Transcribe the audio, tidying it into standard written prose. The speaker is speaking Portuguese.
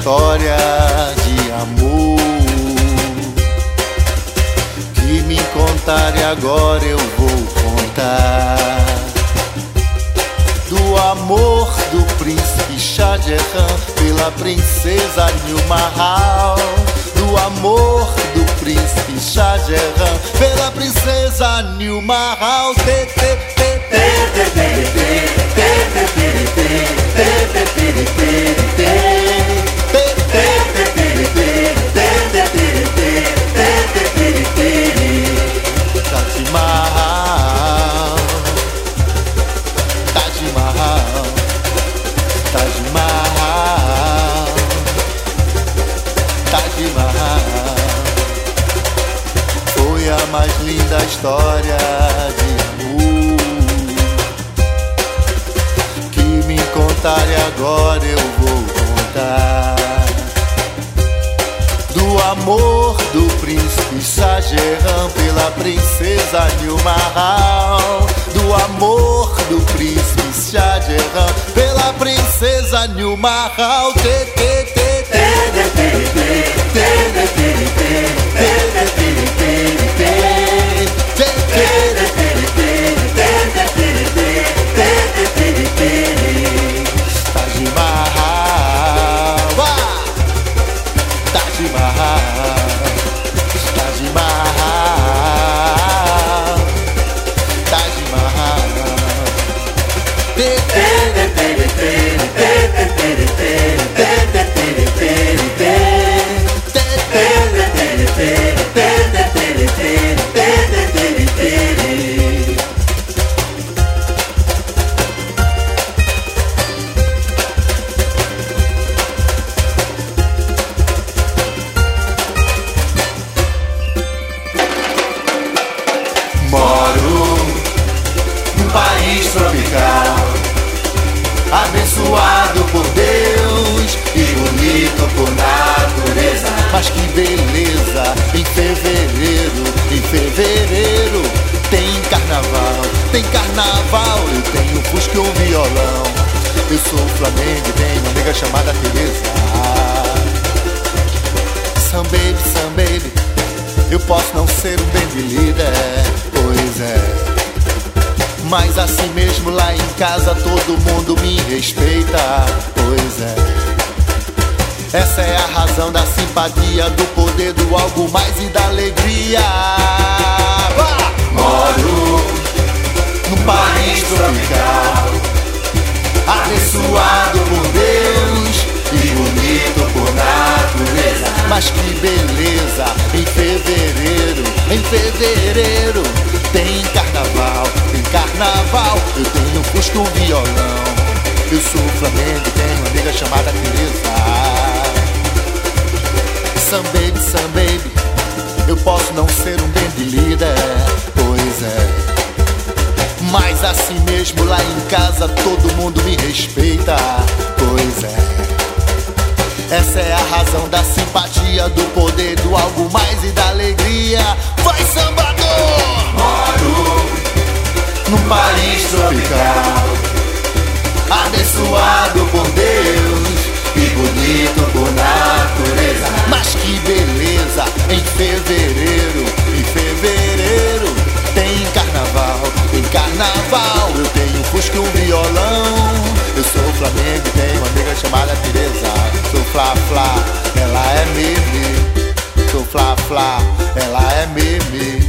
história de amor que me contaram e agora eu vou contar. Do amor do príncipe Shah Jahan pela princesa Nilmahal. Do amor do príncipe Shah Jahan pela princesa Nilmahal. Taj Mahal, Taj Mahal, Taj Mahal, Taj Mahal. Foi a mais linda história de amor que me contaram e agora eu vou contar. Do amor do príncipe Shah Jahan pela princesa Nilmahal. Do amor do príncipe Shah Jahan pela princesa Nilmahal. Taj Mahal, Taj Mahal, Taj Mahal, Taj Mahal. País tropical, abençoado por Deus e bonito por natureza. Mas que beleza! Em fevereiro tem carnaval, tem carnaval. Eu tenho fusca e um violão. Eu sou Flamengo e tenho uma nega chamada Teresa. Some baby, eu posso não ser um baby líder, pois é. Mas assim mesmo lá em casa todo mundo me respeita, pois é. Essa é a razão da simpatia, do poder, do algo mais e da alegria. Moro num país tropical, abençoado por Deus e bonito por natureza. Mas que beleza! Em fevereiro tem carnaval, tem carnaval. Eu tenho fusca e um violão. Eu sou Flamengo e tenho uma amiga chamada Teresa. Some baby, eu posso não ser um band líder, pois é. Mas assim mesmo lá em casa todo mundo me respeita, pois é. Essa é a razão da simpatia, do poder, do algo mais e da alegria. Vai, sambador! Moro num país tropical, abençoado por Deus e bonito por natureza. Mas que beleza! Em fevereiro tem carnaval, tem carnaval. Eu tenho fusca e um violão. Eu sou Flamengo e tenho uma amiga chamada Teresa. Sou Fla, ela é meme. Sou Fla, ela é meme.